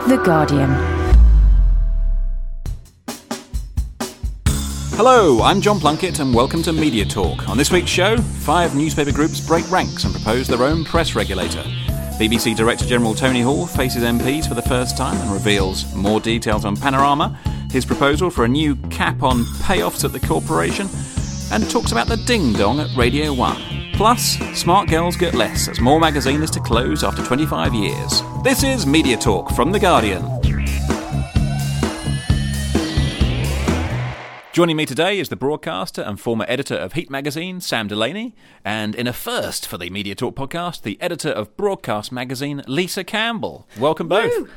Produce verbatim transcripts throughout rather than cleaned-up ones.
The Guardian. Hello, I'm John Plunkett and welcome to Media Talk. On this week's show, five newspaper groups break ranks and propose their own press regulator. B B C Director General Tony Hall faces M Ps for the first time and reveals more details on Panorama, his proposal for a new cap on payoffs at the corporation, and talks about the ding-dong at Radio one. Plus, smart girls get less as More magazine is to close after twenty-five years. This is Media Talk from The Guardian. Joining me today is the broadcaster and former editor of Heat magazine, Sam Delaney, and in a first for the Media Talk podcast, the editor of Broadcast magazine, Lisa Campbell. Welcome both.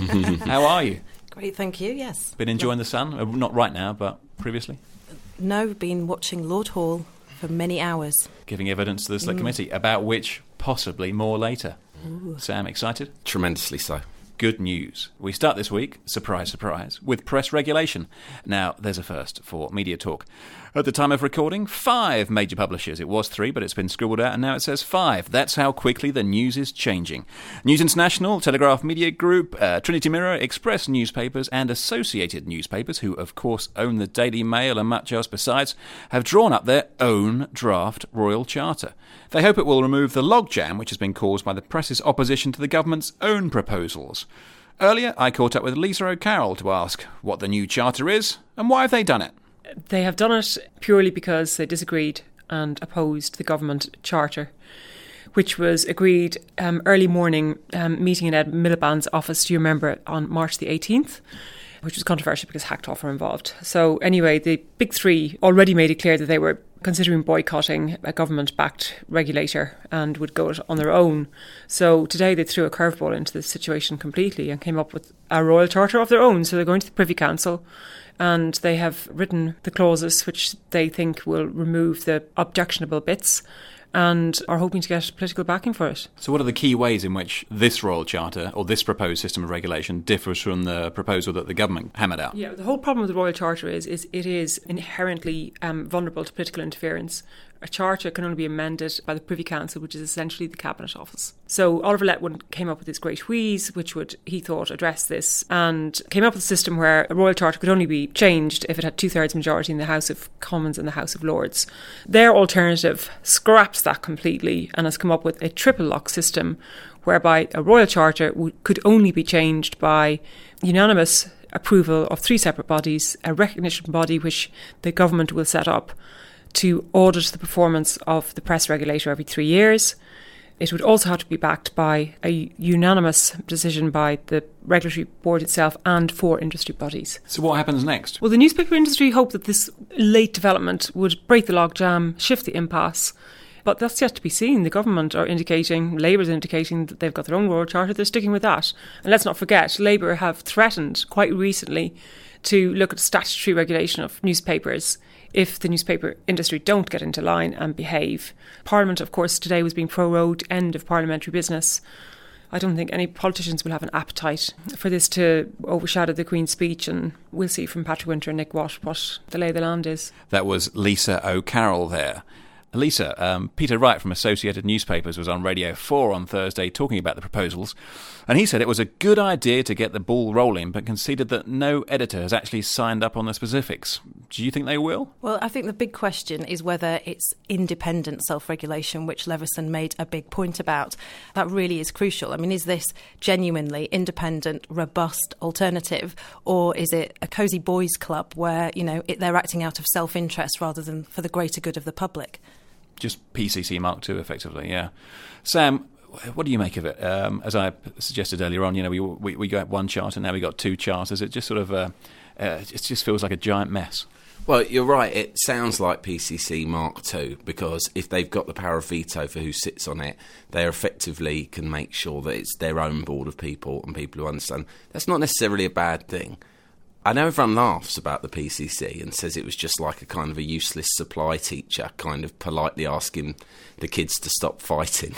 How are you? Great, thank you, yes. Been enjoying the sun? Uh, Not right now, but previously? No, been watching Lord Hall for many hours. Giving evidence to the Select Mm. Committee, about which possibly more later. Ooh. Sam, excited? Tremendously so. Good news. We start this week, surprise, surprise, with press regulation. Now, there's a first for Media Talk. At the time of recording, five major publishers. It was three, but it's been scribbled out, and now it says five. That's how quickly the news is changing. News International, Telegraph Media Group, uh, Trinity Mirror, Express newspapers, and Associated newspapers, who of course own the Daily Mail and much else besides, have drawn up their own draft Royal Charter. They hope it will remove the logjam which has been caused by the press's opposition to the government's own proposals. Earlier, I caught up with Lisa O'Carroll to ask what the new charter is and why have they done it. They have done it purely because they disagreed and opposed the government charter, which was agreed um, early morning um, meeting in Ed Miliband's office, do you remember, on March the eighteenth, which was controversial because Hacktoff were involved. So anyway, the big three already made it clear that they were considering boycotting a government-backed regulator and would go it on their own. So today they threw a curveball into the situation completely and came up with a royal charter of their own. So they're going to the Privy Council and they have written the clauses which they think will remove the objectionable bits and are hoping to get political backing for it. So what are the key ways in which this Royal Charter, or this proposed system of regulation, differs from the proposal that the government hammered out? Yeah, the whole problem with the Royal Charter is, is it is inherently um, vulnerable to political interference. A charter can only be amended by the Privy Council, which is essentially the Cabinet Office. So Oliver Letwin came up with this great wheeze, which would, he thought, address this, and came up with a system where a Royal Charter could only be changed if it had two-thirds majority in the House of Commons and the House of Lords. Their alternative scraps that completely and has come up with a triple lock system whereby a Royal Charter w- could only be changed by unanimous approval of three separate bodies, a recognition body which the government will set up to audit the performance of the press regulator every three years. It would also have to be backed by a unanimous decision by the regulatory board itself and four industry bodies. So what happens next? Well, the newspaper industry hoped that this late development would break the logjam, shift the impasse, but that's yet to be seen. The government are indicating, Labour's indicating that they've got their own Royal Charter, they're sticking with that. And let's not forget, Labour have threatened quite recently to look at statutory regulation of newspapers if the newspaper industry don't get into line and behave. Parliament, of course, today was being prorogued, end of parliamentary business. I don't think any politicians will have an appetite for this to overshadow the Queen's speech, and we'll see from Patrick Winter and Nick Watt what the lay of the land is. That was Lisa O'Carroll there. Lisa, um, Peter Wright from Associated Newspapers was on Radio four on Thursday talking about the proposals, and he said it was a good idea to get the ball rolling, but conceded that no editor has actually signed up on the specifics. Do you think they will? Well, I think the big question is whether it's independent self-regulation, which Leveson made a big point about. That really is crucial. I mean, is this genuinely independent, robust alternative, or is it a cosy boys club where, you know, it, they're acting out of self-interest rather than for the greater good of the public? Just P C C Mark two, effectively, yeah. Sam, what do you make of it? Um, as I suggested earlier on, you know, we we, we got one charter, now we got two charters. It just sort of, uh, uh, it just feels like a giant mess. Well, you're right. It sounds like P C C Mark two, because if they've got the power of veto for who sits on it, they effectively can make sure that it's their own board of people and people who understand. That's not necessarily a bad thing. I know everyone laughs about the P C C and says it was just like a kind of a useless supply teacher, kind of politely asking the kids to stop fighting.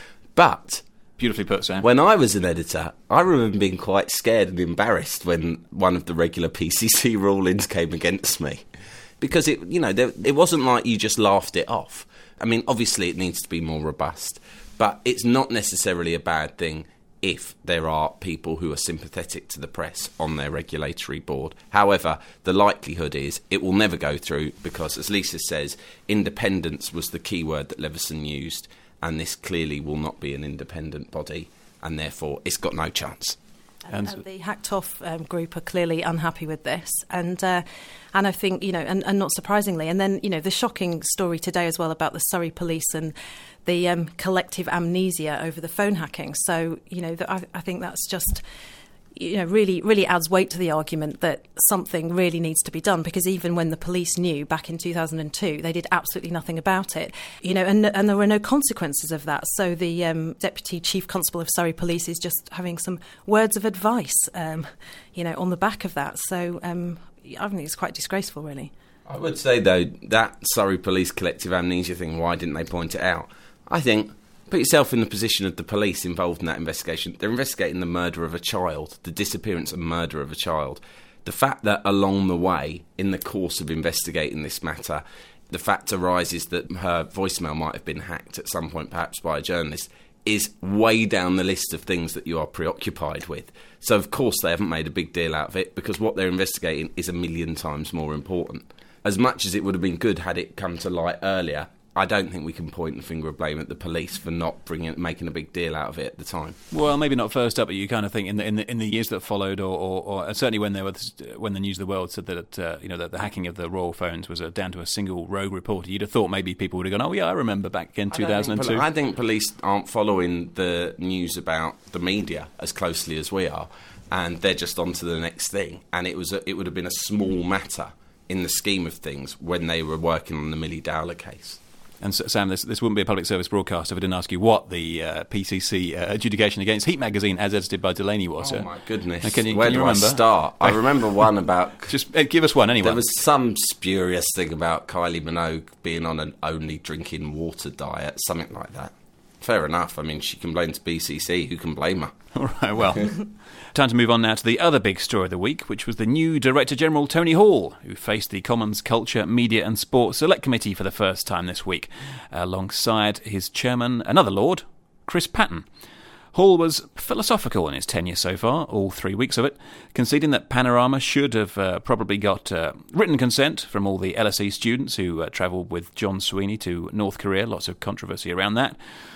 But Beautifully put, Sam. when I was an editor, I remember being quite scared and embarrassed when one of the regular P C C rulings came against me. Because, it, you know, there, it wasn't like you just laughed it off. I mean, obviously it needs to be more robust, but it's not necessarily a bad thing if there are people who are sympathetic to the press on their regulatory board. However, the likelihood is it will never go through because, as Lisa says, independence was the key word that Leveson used, and this clearly will not be an independent body, and therefore it's got no chance. And, and the Hacked Off um, group are clearly unhappy with this, and uh, and I think, you know, and, and not surprisingly, and then, you know, the shocking story today as well about the Surrey police and the um, collective amnesia over the phone hacking. So, you know, the, I, I think that's just, you know, really, really adds weight to the argument that something really needs to be done, because even when the police knew back in two thousand two, they did absolutely nothing about it, you know, and, and there were no consequences of that. So the um, Deputy Chief Constable of Surrey Police is just having some words of advice, um, you know, on the back of that. So um, I think it's quite disgraceful, really. I would say, though, that Surrey Police collective amnesia thing, why didn't they point it out? I think, put yourself in the position of the police involved in that investigation. They're investigating the murder of a child, the disappearance and murder of a child. The fact that along the way, in the course of investigating this matter, the fact arises that her voicemail might have been hacked at some point, perhaps by a journalist, is way down the list of things that you are preoccupied with. So, of course, they haven't made a big deal out of it, because what they're investigating is a million times more important. As much as it would have been good had it come to light earlier, I don't think we can point the finger of blame at the police for not bringing, making a big deal out of it at the time. Well, maybe not first up, but you kind of think in the in the, in the years that followed, or, or, or certainly when there was when the News of the World said that uh, you know that the hacking of the royal phones was uh, down to a single rogue reporter, you'd have thought maybe people would have gone, oh yeah, I remember back in two thousand two. I, I think police aren't following the news about the media as closely as we are, and they're just on to the next thing. And it was a, it would have been a small matter in the scheme of things when they were working on the Millie Dowler case. And so, Sam, this, this wouldn't be a public service broadcast if I didn't ask you what the uh, P C C uh, adjudication against Heat magazine, as edited by Delaney, was. Oh, my goodness. Now, can you, Where can you do remember? I start? I remember one about... Just uh, give us one, anyway. There was some spurious thing about Kylie Minogue being on an only drinking water diet, something like that. Fair enough. I mean, she complained to B C C. Who can blame her? All right, well... Time to move on now to the other big story of the week, which was the new Director General Tony Hall, who faced the Commons Culture, Media and Sport Select Committee for the first time this week, alongside his chairman, another Lord, Chris Patten. Hall was philosophical in his tenure so far, all three weeks of it, conceding that Panorama should have uh, probably got uh, written consent from all the L S E students who uh, travelled with John Sweeney to North Korea. Lots of controversy around that.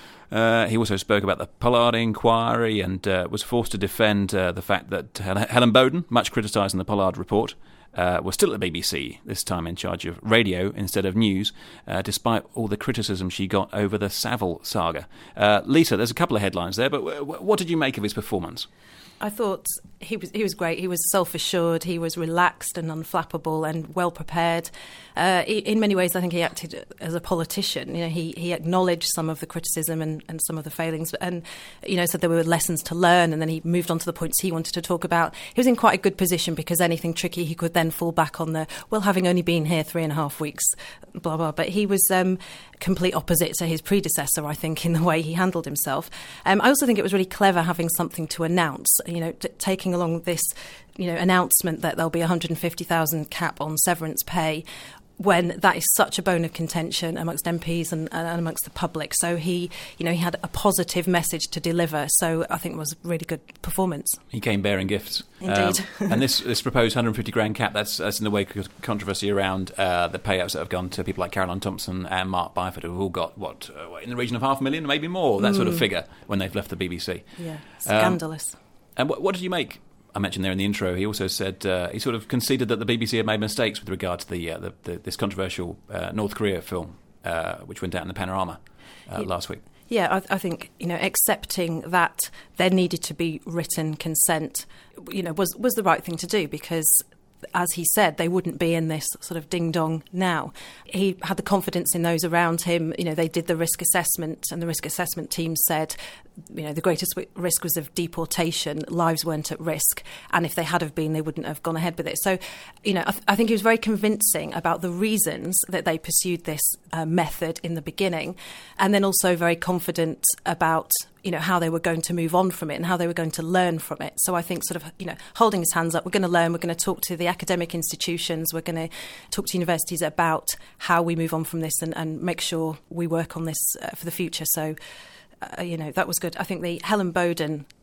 Uh, he also spoke about the Pollard inquiry and uh, was forced to defend uh, the fact that Helen Bowden, much criticised in the Pollard report, uh, was still at the B B C, this time in charge of radio instead of news, uh, despite all the criticism she got over the Savile saga. Uh, Lisa, there's a couple of headlines there, but w- what did you make of his performance? I thought he was he was great. He was self-assured, he was relaxed and unflappable and well prepared. Uh, in many ways, I think he acted as a politician. You know, he, he acknowledged some of the criticism and, and some of the failings, and you know, said there were lessons to learn. And then he moved on to the points he wanted to talk about. He was in quite a good position because anything tricky, he could then fall back on the well, having only been here three and a half weeks, blah blah. But he was um, complete opposite to his predecessor, I think, in the way he handled himself. Um, I also think it was really clever having something to announce. You know, t- taking along this, you know, announcement that there'll be a one hundred fifty thousand cap on severance pay, when that is such a bone of contention amongst M Ps and, and amongst the public. So he, you know, he had a positive message to deliver. So I think it was a really good performance. He came bearing gifts. Indeed. Um, and this this proposed one hundred fifty grand cap, that's, that's in the wake of controversy around uh, the payouts that have gone to people like Caroline Thompson and Mark Byford, who've all got, what, uh, in the region of half a million, maybe more, that mm. sort of figure, when they've left the B B C. Yeah, scandalous. Um, and what, what did you make? I mentioned there in the intro, he also said uh, he sort of conceded that the B B C had made mistakes with regard to the, uh, the, the this controversial uh, North Korea film, uh, which went out in the Panorama uh, yeah. last week. Yeah, I, I think, you know, accepting that there needed to be written consent, you know, was was the right thing to do, because, as he said, they wouldn't be in this sort of ding-dong now. He had the confidence in those around him. You know, they did the risk assessment, and the risk assessment team said, you know, the greatest risk was of deportation. Lives weren't at risk. And if they had have been, they wouldn't have gone ahead with it. So, you know, I, th- I think he was very convincing about the reasons that they pursued this uh, method in the beginning. And then also very confident about, you know, how they were going to move on from it and how they were going to learn from it. So I think sort of, you know, holding his hands up, we're going to learn, we're going to talk to the academic institutions, we're going to talk to universities about how we move on from this and, and make sure we work on this uh, for the future. So, uh, you know, that was good. I think the Helen Bowden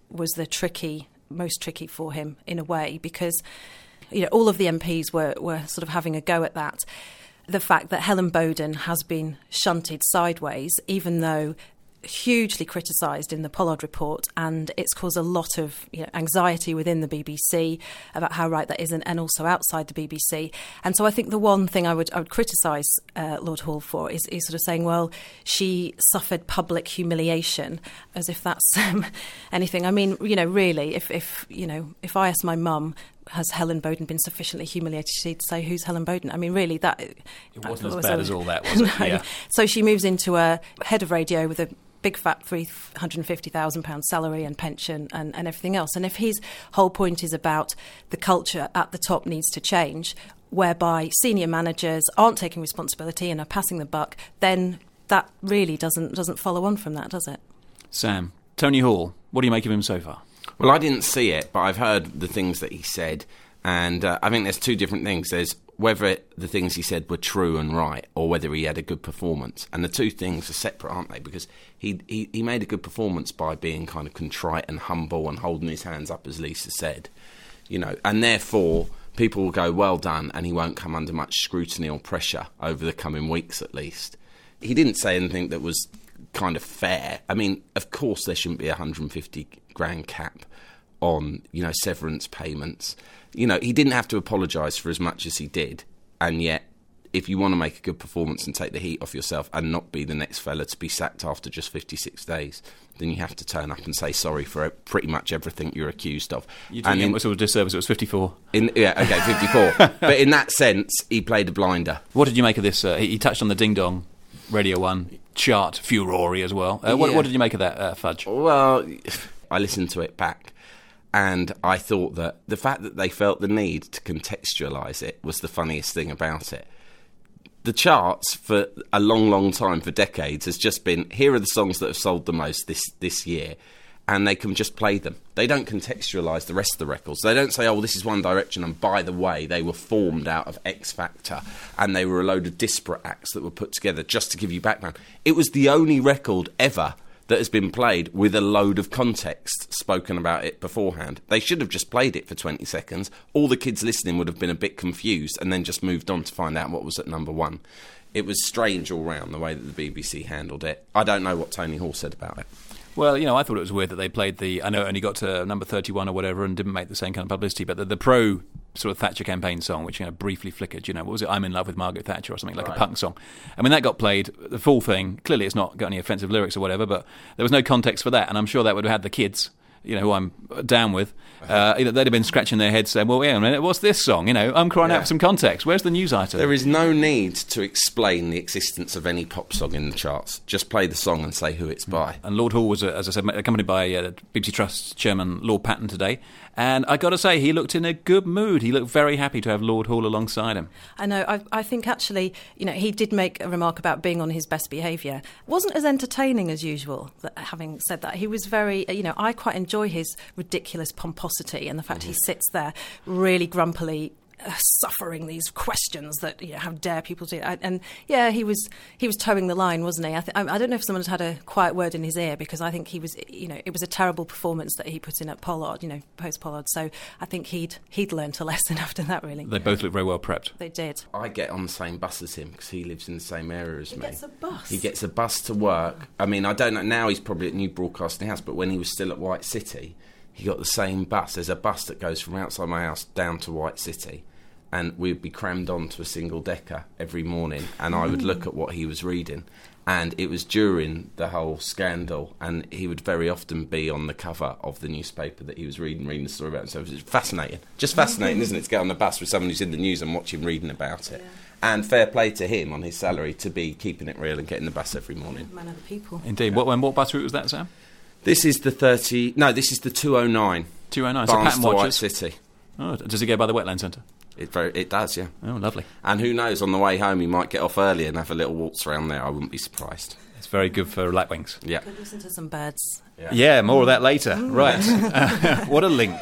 was the tricky, most tricky for him in a way, because you know all of the M Ps were, were sort of having a go at that. The fact that Helen Boden has been shunted sideways, even though hugely criticised in the Pollard report, and it's caused a lot of you know, anxiety within the B B C about how right that isn't, and also outside the B B C. And so I think the one thing I would I would criticise uh, Lord Hall for is, is sort of saying, well, she suffered public humiliation, as if that's um, anything. I mean, you know, really, if, if you know, if I asked my mum, has Helen Boden been sufficiently humiliated, she'd say, who's Helen Boden? I mean, really, that... It wasn't as was bad a, as all that, was it? No. Yeah. So she moves into a head of radio with a big fat three hundred fifty thousand pounds salary and pension and, and everything else. And if his whole point is about the culture at the top needs to change, whereby senior managers aren't taking responsibility and are passing the buck, then that really doesn't doesn't follow on from that, does it? Sam, Tony Hall, what do you make of him so far? Well, I didn't see it, but I've heard the things that he said, and uh, I think there's two different things. There's whether it, the things he said were true and right, or whether he had a good performance. And the two things are separate, aren't they? Because he, he, he made a good performance by being kind of contrite and humble and holding his hands up, as Lisa said. You know, and therefore people will go, well done, and he won't come under much scrutiny or pressure over the coming weeks at least. He didn't say anything that was kind of fair. I mean, of course there shouldn't be a one hundred fifty grand cap on, you know, severance payments. You know, he didn't have to apologise for as much as he did, and yet if you want to make a good performance and take the heat off yourself and not be the next fella to be sacked after just fifty-six days, then you have to turn up and say sorry for pretty much everything you're accused of. You doing him a sort of disservice, it was fifty-four. In, yeah, OK, fifty-four. But in that sense, he played a blinder. What did you make of this? Uh, he, he touched on the Ding Dong Radio one chart furore as well. Uh, what, yeah. what did you make of that, uh, Fudge? Well, I listened to it back, and I thought that the fact that they felt the need to contextualise it was the funniest thing about it. The charts for a long, long time, for decades, has just been, here are the songs that have sold the most this, this year, and they can just play them. They don't contextualise the rest of the records. They don't say, oh, this is One Direction, and by the way, they were formed out of X Factor, and they were a load of disparate acts that were put together just to give you background. It was the only record ever that has been played with a load of context spoken about it beforehand. They should have just played it for twenty seconds. All the kids listening would have been a bit confused and then just moved on to find out what was at number one. It was strange all round, the way that the B B C handled it. I don't know what Tony Hall said about it. Well, you know, I thought it was weird that they played the... I know it only got to number thirty-one or whatever and didn't make the same kind of publicity, but the, the pro sort of Thatcher campaign song, which, you know, briefly flickered, you know, what was it? I'm in love with Margaret Thatcher or something, like right. a punk song. I mean, that got played, the full thing. Clearly it's not got any offensive lyrics or whatever, but there was no context for that, and I'm sure that would have had the kids, you know, who I'm down with, uh, they'd have been scratching their heads saying, well, wait a minute, what's this song? You know, I'm crying yeah. out for some context. Where's the news item? There is no need to explain the existence of any pop song in the charts. Just play the song and say who it's by. And Lord Hall was, uh, as I said, accompanied by uh, B B C Trust Chairman Lord Patton today. And I got to say, he looked in a good mood. He looked very happy to have Lord Hall alongside him. I know. I, I think actually, you know, he did make a remark about being on his best behaviour. Wasn't as entertaining as usual. That, having said that, he was very, you know, I quite enjoy his ridiculous pomposity and the fact mm-hmm. he sits there really grumpily Uh, suffering these questions that, you know, how dare people do that? And yeah, he was he was towing the line, wasn't he? I, th- I don't know if someone had had a quiet word in his ear, because I think he was, you know, it was a terrible performance that he put in at Pollard, you know, post Pollard. So I think he'd he'd learnt a lesson after that, really. They both look very well prepped. They did. I get on the same bus as him because he lives in the same area as he me. He gets a bus. He gets a bus to work. I mean, I don't know, now he's probably at New Broadcasting House, but when he was still at White City, he got the same bus. There's a bus that goes from outside my house down to White City, and we'd be crammed onto a single-decker every morning, and I would look at what he was reading, and it was during the whole scandal, and he would very often be on the cover of the newspaper that he was reading, reading the story about it. So it was fascinating. Just fascinating, isn't it, to get on the bus with someone who's in the news and watch him reading about it. Yeah. And fair play to him on his salary to be keeping it real and getting the bus every morning. Man of the people. Indeed. What, when, what bus route was that, Sam? This is the thirty... No, this is the two oh nine. two oh nine, so Pattern White watches. City. Oh, does it go by the Wetland Centre? It very, it does, yeah. Oh, lovely. And who knows, on the way home he might get off early and have a little waltz around there. I wouldn't be surprised. It's very good for lapwings. Yeah. Could listen to some birds. Yeah, yeah, more of that later. Mm. Right. uh, what a link.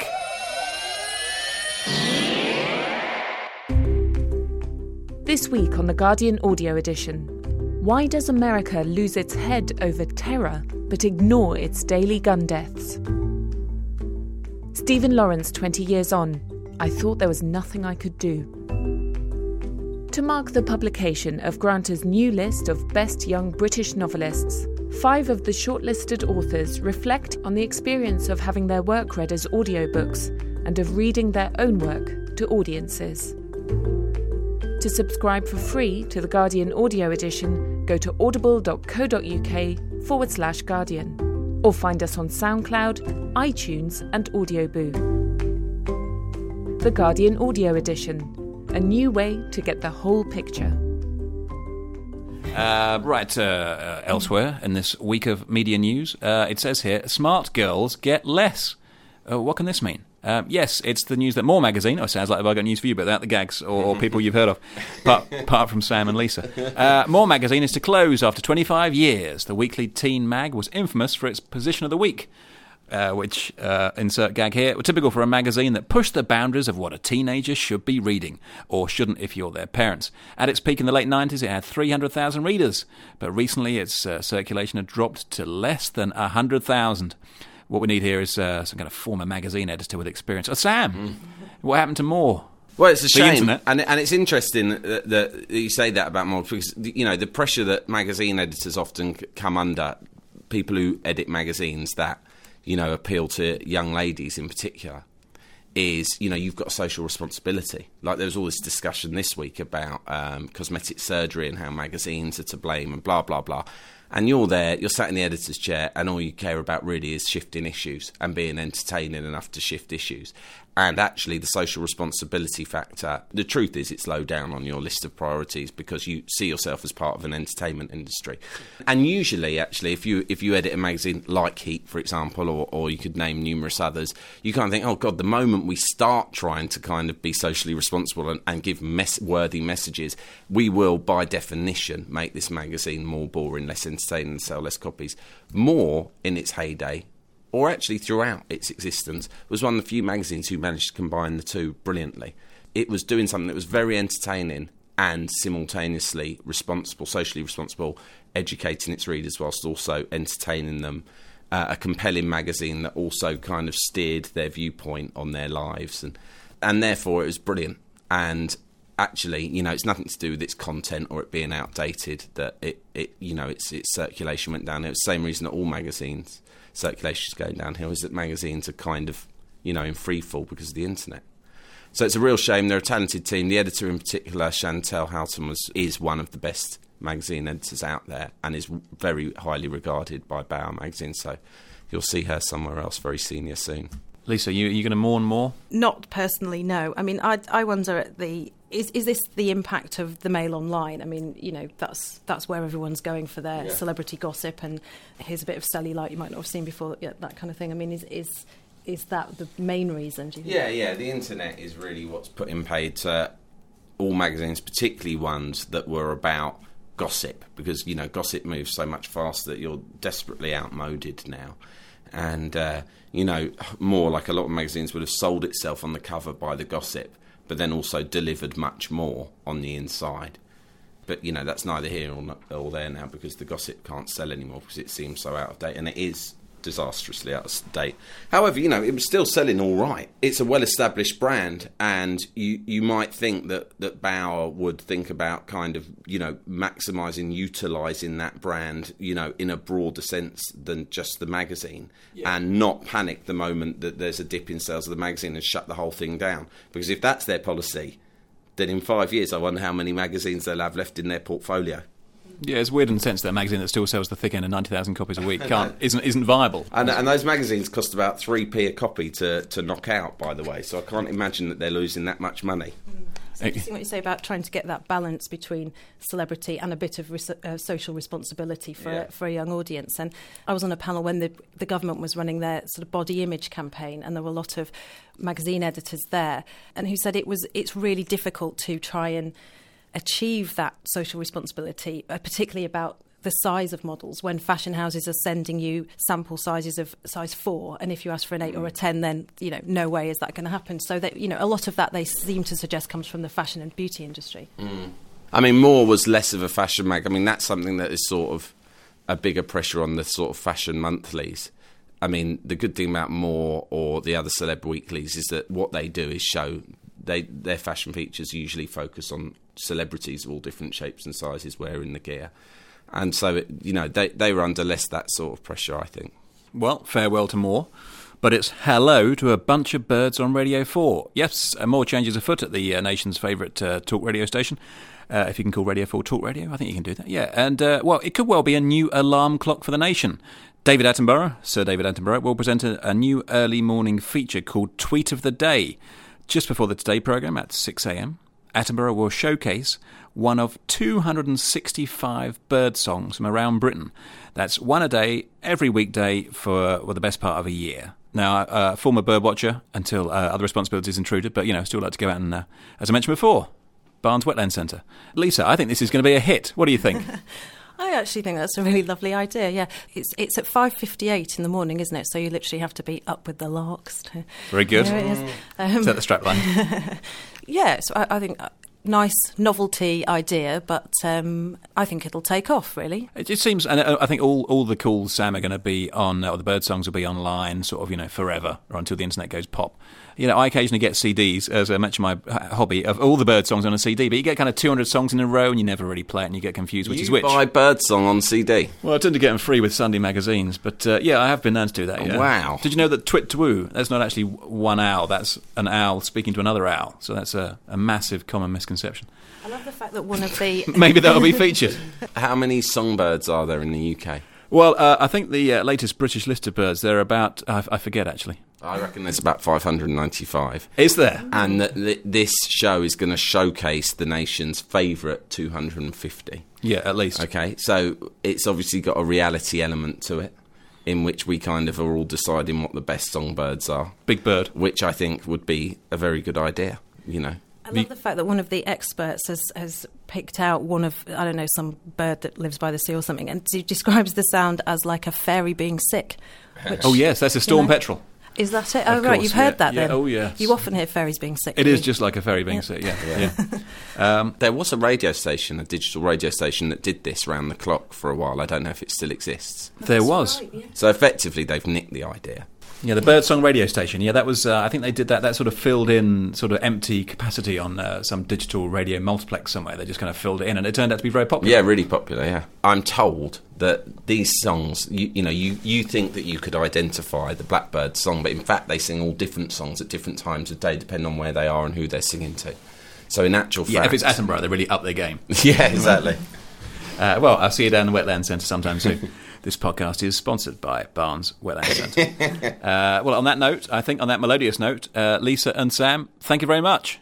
This week on The Guardian Audio Edition, why does America lose its head over terror but ignore its daily gun deaths? Stephen Lawrence, twenty years on. I thought there was nothing I could do. To mark the publication of Granta's new list of best young British novelists, five of the shortlisted authors reflect on the experience of having their work read as audiobooks and of reading their own work to audiences. To subscribe for free to the Guardian audio edition, go to audible.co.uk forward slash Guardian, or find us on SoundCloud, iTunes and Audioboo. The Guardian audio edition, a new way to get the whole picture. Uh, right, uh, uh, elsewhere in this week of media news, uh, it says here, smart girls get less. Uh, what can this mean? Uh, yes, it's the news that More Magazine, oh, sounds like I've got news for you, but without the gags or, or people you've heard of, apart, apart from Sam and Lisa. Uh, More Magazine is to close after twenty-five years. The weekly teen mag was infamous for its position of the week, uh, which, uh, insert gag here, were typical for a magazine that pushed the boundaries of what a teenager should be reading, or shouldn't if you're their parents. At its peak in the late nineties, it had three hundred thousand readers, but recently its uh, circulation had dropped to less than one hundred thousand. What we need here is uh, some kind of former magazine editor with experience. Oh, Sam, mm. what happened to More? Well, it's a the shame, internet. and and it's interesting that, that you say that about More, because you know the pressure that magazine editors often come under, people who edit magazines that you know appeal to young ladies in particular, is you know you've got a social responsibility. Like there was all this discussion this week about um, cosmetic surgery and how magazines are to blame and blah blah blah. And you're there, you're sat in the editor's chair, and all you care about really is shifting issues and being entertaining enough to shift issues. And actually, the social responsibility factor, the truth is it's low down on your list of priorities because you see yourself as part of an entertainment industry. And usually, actually, if you if you edit a magazine like Heat, for example, or, or you could name numerous others, you kind of think, oh, God, the moment we start trying to kind of be socially responsible and, and give mess- worthy messages, we will, by definition, make this magazine more boring, less entertaining, and sell less copies. More, in its heyday, or actually throughout its existence, was one of the few magazines who managed to combine the two brilliantly. It was doing something that was very entertaining and simultaneously responsible, socially responsible, educating its readers whilst also entertaining them. Uh, a compelling magazine that also kind of steered their viewpoint on their lives. And, and therefore, it was brilliant. And actually, you know, it's nothing to do with its content or it being outdated that it, it you know, its its circulation went down. It was the same reason that all magazines' circulation is going downhill, is that magazines are kind of, you know, in free fall because of the internet. So it's a real shame. They're a talented team. The editor in particular, Chantal Houghton, was is one of the best magazine editors out there and is very highly regarded by Bauer magazine. So you'll see her somewhere else very senior soon. Lisa, you, are you going to mourn More? Not personally, no. I mean, I, I wonder at the... Is is this the impact of the Mail Online? I mean, you know, that's that's where everyone's going for their yeah. celebrity gossip, and here's a bit of Sally Light you might not have seen before, yeah, that kind of thing. I mean, is is is that the main reason, do you think? Yeah, yeah, the internet is really what's putting paid to all magazines, particularly ones that were about gossip, because, you know, gossip moves so much faster that you're desperately outmoded now. And, uh, you know, More, like a lot of magazines, would have sold itself on the cover by the gossip, but then also delivered much more on the inside. But, you know, that's neither here or, not, or there now, because the gossip can't sell anymore because it seems so out of date, and it is disastrously out of date. However, you know, it was still selling all right. It's a well-established brand, and you, you might think that, that Bauer would think about kind of, you know, maximising, utilising that brand, you know, in a broader sense than just the magazine, yeah. and not panic the moment that there's a dip in sales of the magazine and shut the whole thing down. Because if that's their policy, then in five years I wonder how many magazines they'll have left in their portfolio. Yeah, it's weird in the sense that a magazine that still sells the thick end of ninety thousand copies a week can't isn't isn't viable. And, and those magazines cost about three p a copy to, to knock out, by the way, so I can't imagine that they're losing that much money. It's interesting what you say about trying to get that balance between celebrity and a bit of res- uh, social responsibility for, yeah. for a young audience. And I was on a panel when the, the government was running their sort of body image campaign, and there were a lot of magazine editors there, and who said it was it's really difficult to try and achieve that social responsibility, uh, particularly about the size of models, when fashion houses are sending you sample sizes of size four, and if you ask for an eight mm. or a ten, then, you know, no way is that going to happen. So that, you know, a lot of that they seem to suggest comes from the fashion and beauty industry. Mm. I mean, More was less of a fashion mag. I mean, that's something that is sort of a bigger pressure on the sort of fashion monthlies. I mean, the good thing about More or the other celeb weeklies is that what they do is show they their fashion features usually focus on celebrities of all different shapes and sizes wearing the gear. And so, it, you know, they, they were under less that sort of pressure, I think. Well, farewell to More. But it's hello to a bunch of birds on Radio four. Yes, uh, more changes afoot at the uh, nation's favourite uh, talk radio station. Uh, if you can call Radio four Talk Radio, I think you can do that. Yeah, and, uh, well, it could well be a new alarm clock for the nation. David Attenborough, Sir David Attenborough, will present a, a new early morning feature called Tweet of the Day. Just before the Today programme at six a.m, Attenborough will showcase one of two hundred sixty-five bird songs from around Britain. That's one a day, every weekday for well, the best part of a year. Now, uh, former bird watcher until uh, other responsibilities intruded, but, you know, still like to go out and, uh, as I mentioned before, Barnes Wetland Centre. Lisa, I think this is going to be a hit. What do you think? I actually think that's a really lovely idea, yeah. It's it's at five fifty-eight in the morning, isn't it? So you literally have to be up with the larks. To, Very good. There it is. Um, is that the strapline? Yeah, so I, I think... Uh, nice novelty idea, but um, I think it'll take off, really. It just seems, and I think all, all the calls, Sam, are going to be on, or the bird songs will be online, sort of, you know, forever, or until the internet goes pop. You know, I occasionally get C Ds, as I mentioned my hobby, of all the bird songs on a C D, but you get kind of two hundred songs in a row and you never really play it and you get confused which you is which. You buy Birdsong on C D? Well, I tend to get them free with Sunday magazines, but uh, yeah, I have been known to do that, yeah. Wow. Did you know that Twit Twoo, that's not actually one owl, that's an owl speaking to another owl, so that's a, a massive common misconception. I love the fact that one of the... Maybe that'll be featured. How many songbirds are there in the U K? Well, uh, I think the uh, latest British list of birds, they're about, I, I forget actually. I reckon there's about five hundred ninety-five. Is there? And th- th- this show is going to showcase the nation's favourite two hundred fifty. Yeah, at least. Okay, so it's obviously got a reality element to it, in which we kind of are all deciding what the best songbirds are. Big Bird. Which I think would be a very good idea, you know. I love the fact that one of the experts has, has picked out one of, I don't know, some bird that lives by the sea or something, and he describes the sound as like a fairy being sick. Which, oh, yes, that's a storm you know, petrel. Is that it? Of Oh, right, course, you've heard yeah. that yeah. then? Oh, yes. You often hear fairies being sick. It is you? just like a fairy being yeah. sick, yeah. yeah. yeah. Um, there was a radio station, a digital radio station, that did this round the clock for a while. I don't know if it still exists. There was. Right, yeah. So effectively, they've nicked the idea. Yeah, the Birdsong radio station. Yeah, that was. Uh, I think they did that. That sort of filled in sort of empty capacity on uh, some digital radio multiplex somewhere. They just kind of filled it in, and it turned out to be very popular. Yeah, really popular. Yeah, I'm told that these songs, you, you know, you, you think that you could identify the Blackbird song, but in fact they sing all different songs at different times of day, depending on where they are and who they're singing to. So in actual fact, yeah, if it's Attenborough, they're really up their game. Yeah, exactly. uh, well, I'll see you down the Wetland Centre sometime soon. This podcast is sponsored by Barnes Wetland Centre. uh, well, on that note, I think on that melodious note, uh, Lisa and Sam, thank you very much.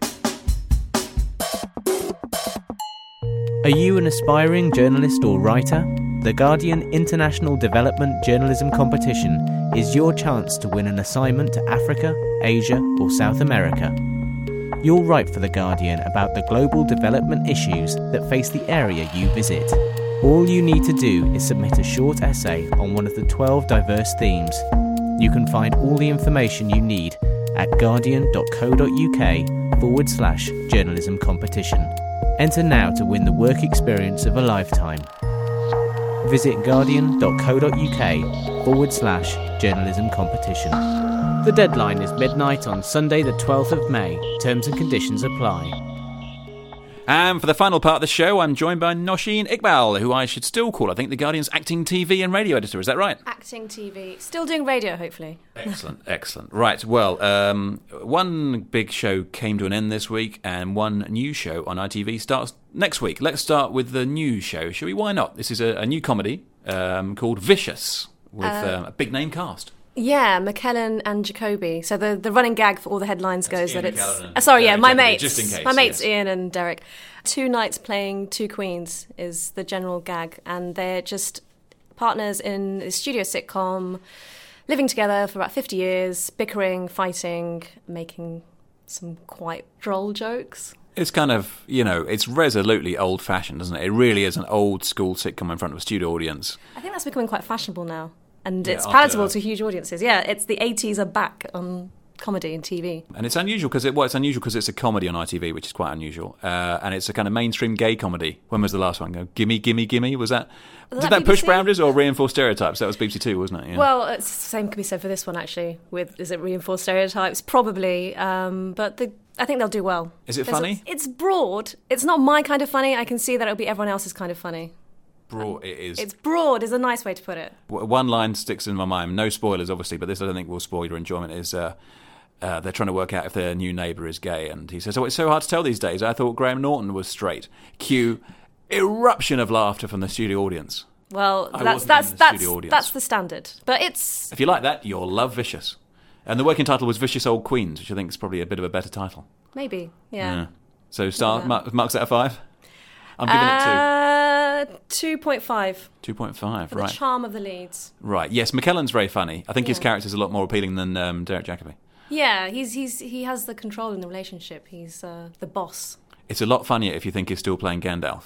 Are you an aspiring journalist or writer? The Guardian International Development Journalism Competition is your chance to win an assignment to Africa, Asia, or South America. You'll write for The Guardian about the global development issues that face the area you visit. All you need to do is submit a short essay on one of the twelve diverse themes. You can find all the information you need at guardian.co.uk forward slash journalism competition. Enter now to win the work experience of a lifetime. Visit guardian.co.uk forward slash journalism competition. The deadline is midnight on Sunday the twelfth of May. Terms and conditions apply. And for the final part of the show, I'm joined by Nosheen Iqbal, who I should still call, I think, the Guardian's acting T V and radio editor. Is that right? Acting T V. Still doing radio, hopefully. Excellent, excellent. Right, well, um, one big show came to an end this week, and one new show on I T V starts next week. Let's start with the new show, shall we? Why not? This is a, a new comedy um, called Vicious, with uh, um, a big-name cast. Yeah, McKellen and Jacoby. So the, the running gag for all the headlines That's goes Ian that it's... McKellen and Uh, sorry, yeah, Derek my Jacobi, mates. just in case, my mates, yes. Ian and Derek. Two knights playing two queens is the general gag. And they're just partners in a studio sitcom, living together for about fifty years, bickering, fighting, making some quite droll jokes. It's kind of, you know, it's resolutely old-fashioned, isn't it? It really is an old-school sitcom in front of a studio audience. I think that's becoming quite fashionable now. And Yeah, it's after- palatable to huge audiences. Yeah, it's the eighties are back on comedy in T V. And it's unusual because it, well, it's unusual because it's a comedy on I T V, which is quite unusual. Uh, and it's a kind of mainstream gay comedy. When was the last one? Go, gimme, gimme, gimme. Was that? Was did that that push B B C? boundaries or reinforce stereotypes? That was B B C Two, wasn't it? Yeah. Well, it's the same could be said for this one, actually. With is it reinforced stereotypes? Probably. Um, but the, I think they'll do well. Is it There's funny? A, it's broad. It's not my kind of funny. I can see that it'll be everyone else's kind of funny. Broad, it is. It's broad is a nice way to put it. W- One line sticks in my mind. No spoilers, obviously, but this I don't think will spoil your enjoyment. Is uh, uh, they're trying to work out if their new neighbour is gay, and he says, "Oh, it's so hard to tell these days. I thought Graham Norton was straight." Cue eruption of laughter from the studio audience. Well, I that's wasn't that's in the that's studio audience. that's the standard. But it's If you like that, you'll love Vicious. And the working title was Vicious Old Queens, which I think is probably a bit of a better title. maybe yeah. So, star Yeah. mark, marks out of five. I'm giving Uh, two point five it two, two point five. for Right, the charm of the leads. right. Yes, McKellen's very funny. I think his Yeah. character's a lot more appealing than um, Derek Jacobi. Yeah, he's he's he has the control in the relationship. He's uh, the boss. It's a lot funnier if you think he's still playing Gandalf.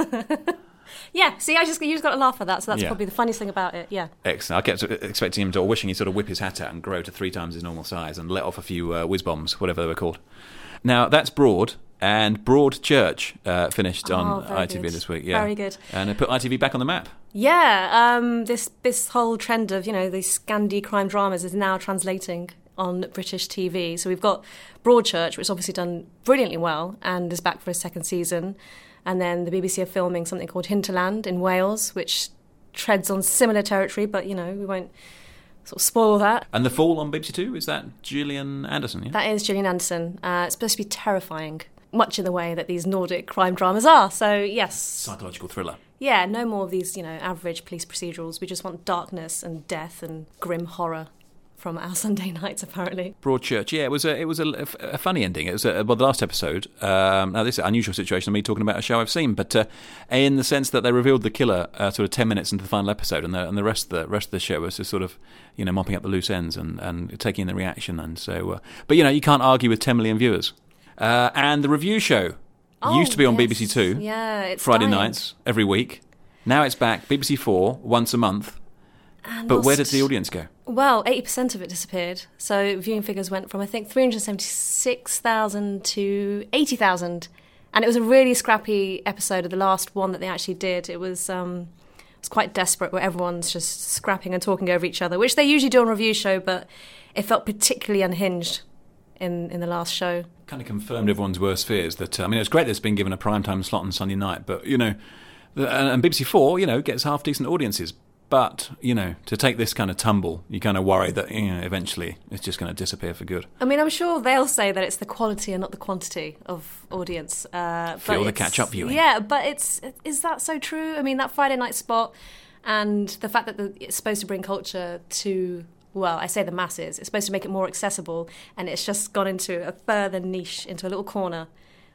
Yeah, see, I just you just got to laugh at that. So that's Yeah. probably the funniest thing about it. Yeah. Excellent. I kept expecting him to, or wishing he'd sort of whip his hat out and grow to three times his normal size and let off a few uh, whiz bombs, whatever they were called. Now, that's Broad, and Broadchurch uh, finished Oh, on very I T V good. this week. Yeah. Very good. And it put I T V back on the map. Yeah, um, this this whole trend of, you know, these Scandi crime dramas is now translating on British T V. So we've got Broadchurch, which has obviously done brilliantly well and is back for a second season. And then the B B C are filming something called Hinterland in Wales, which treads on similar territory, but, you know, we won't sort of spoil that. And The Fall on B B C Two, is that Gillian Anderson? Yeah. That is Gillian Anderson. Uh, it's supposed to be terrifying, much in the way that these Nordic crime dramas are. So, yes. Psychological thriller. Yeah, no more of these, you know, average police procedurals. We just want darkness and death and grim horror from our Sunday nights, apparently. Broadchurch, yeah, it was a it was a, a funny ending. It was a, well, the last episode. Um, now this is an unusual situation of me talking about a show I've seen, but uh, in the sense that they revealed the killer uh, sort of ten minutes into the final episode, and the and the rest of the rest of the show was just sort of, you know, mopping up the loose ends and, and taking in the reaction, and so. Uh, but you know, you can't argue with ten million viewers. Uh, and the review show Oh, used to be on yes. B B C Two, Yeah, it's Friday dying. nights every week. Now it's back B B C Four once a month. And But where did lost- the audience go? Well, eighty percent of it disappeared. So viewing figures went from, I think, three hundred seventy-six thousand to eighty thousand. And it was a really scrappy episode of the last one that they actually did. It was um, it was quite desperate, where everyone's just scrapping and talking over each other, which they usually do on a review show, but it felt particularly unhinged in, in the last show. Kind of confirmed everyone's worst fears. That uh, I mean, it's great that it's been given a primetime slot on Sunday night, but, you know, the, and and B B C Four, you know, gets half-decent audiences. But, you know, to take this kind of tumble, you kind of worry that, you know, eventually it's just going to disappear for good. I mean, I'm sure they'll say that it's the quality and not the quantity of audience. Uh, Feel but the it's- catch-up viewing. Yeah, but it's is that so true? I mean, that Friday night spot and the fact that the, it's supposed to bring culture to, well, I say the masses, it's supposed to make it more accessible, and it's just gone into a further niche, into a little corner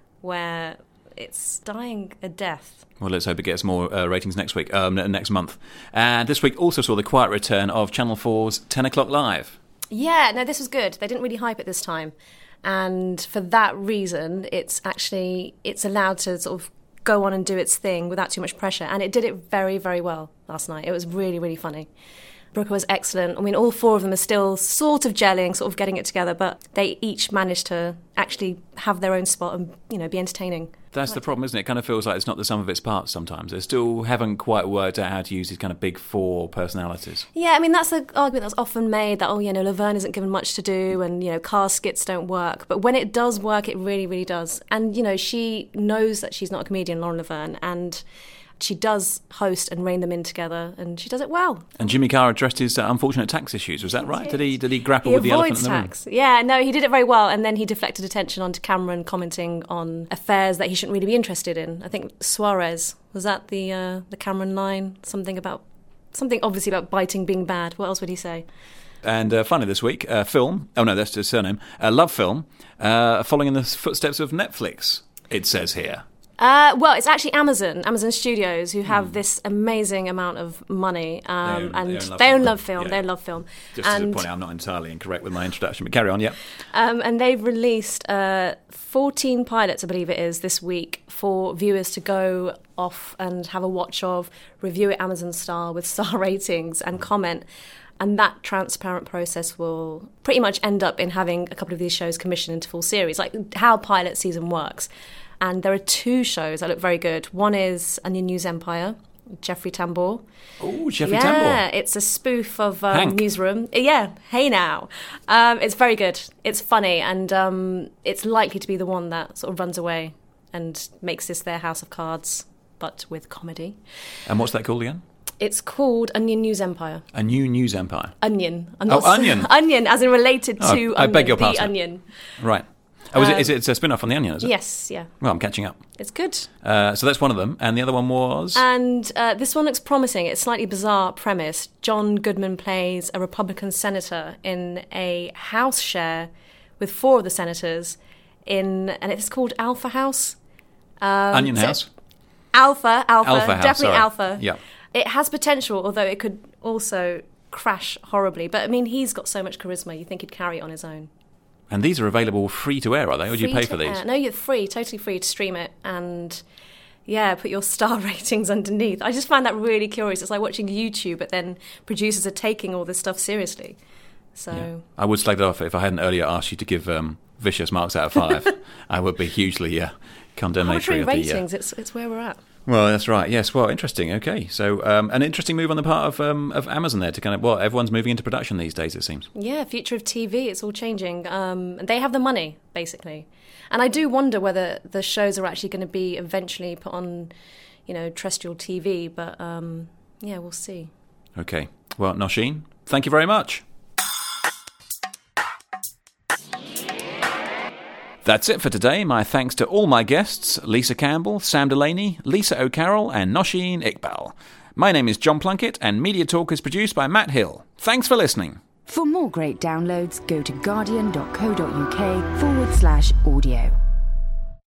where it's dying a death. Well, let's hope it gets more uh, ratings next week, um, next month. And this week also saw the quiet return of Channel four's ten o'clock Live. Yeah, no, this was good. They didn't really hype it this time. And for that reason, it's actually, it's allowed to sort of go on and do its thing without too much pressure. And it did it very, very well last night. It was really, really funny. Brooker was excellent. I mean, all four of them are still sort of gelling, sort of getting it together, but they each managed to actually have their own spot and, you know, be entertaining. That's the problem, isn't it? It kind of feels like it's not the sum of its parts sometimes. They still haven't quite worked out how to use these kind of big four personalities. Yeah, I mean, that's the argument that's often made, that, oh, you know, Laverne isn't given much to do and, you know, car skits don't work. But when it does work, it really, really does. And, you know, she knows that she's not a comedian, Lauren Laverne, and she does host and rein them in together, and she does it well. And Jimmy Carr addressed his uh, unfortunate tax issues. Was that right? Did he did he grapple He with the elephant avoids in the room? tax. Yeah, no, he did it very well, and then he deflected attention onto Cameron commenting on affairs that he shouldn't really be interested in. I think Suarez, was that the uh, the Cameron line? Something about something obviously about biting being bad. What else would he say? And uh, finally this week, uh, film, oh no, that's his surname, uh, Love Film, uh, following in the footsteps of Netflix, it says here. Uh, well, it's actually Amazon, Amazon Studios, who have mm. this amazing amount of money, um, they own, and they own Love they own Film. Love Film. Yeah. They own Love Film. Just and, to point out, I'm not entirely incorrect with my introduction, but carry on, yeah. Um, and they've released uh, fourteen pilots, I believe it is, this week for viewers to go off and have a watch of, review it Amazon style with star ratings and comment. And that transparent process will pretty much end up in having a couple of these shows commissioned into full series, like how pilot season works. And there are two shows that look very good. One is Onion News Empire, Jeffrey Tambor. Oh, Jeffrey yeah, Tambor. Yeah, it's a spoof of um, Hank. Newsroom. Yeah, hey now. Um, it's very good. It's funny, and um, it's likely to be the one that sort of runs away and makes this their House of Cards, but with comedy. And what's that called again? It's called Onion News Empire. A New News Empire. Onion. I'm Oh, not- Onion. Onion, as in related Oh, to I Onion, beg your the pardon. Onion. Right. Oh, is, Um, it, is it it's a spin-off on The Onion, is it? Yes, yeah. Well, I'm catching up. It's good. Uh, so that's one of them. And the other one was... And uh, this one looks promising. It's a slightly bizarre premise. John Goodman plays a Republican senator in a house share with four of the senators in, and it's called Alpha House. Um, Onion so- House? Alpha, Alpha, Alpha House, definitely sorry. Alpha. Yeah. It has potential, although it could also crash horribly. But I mean, he's got so much charisma, you think he'd carry it on his own. And these are available free to air, are they? Or do you Free pay to for these? air. No, you're free, totally free to stream it, and yeah, put your star ratings underneath. I just find that really curious. It's like watching YouTube, but then producers are taking all this stuff seriously. So Yeah. I would slag that off if I hadn't earlier asked you to give um, Vicious marks out of five. I would be hugely uh, condemnatory arbitrary of the... Uh, ratings, it's it's where we're at. Well, that's right. Yes. Well, interesting. Okay. So, um, an interesting move on the part of um, of Amazon there to kind of, well, everyone's moving into production these days, it seems. Yeah, future of T V, it's all changing. Um, they have the money, basically. And I do wonder whether the shows are actually going to be eventually put on, you know, terrestrial T V. But, um, yeah, we'll see. Okay. Well, Nosheen, thank you very much. That's it for today. My thanks to all my guests, Lisa Campbell, Sam Delaney, Lisa O'Carroll and Nosheen Iqbal. My name is John Plunkett and Media Talk is produced by Matt Hill. Thanks for listening. For more great downloads, go to guardian.co.uk forward slash audio.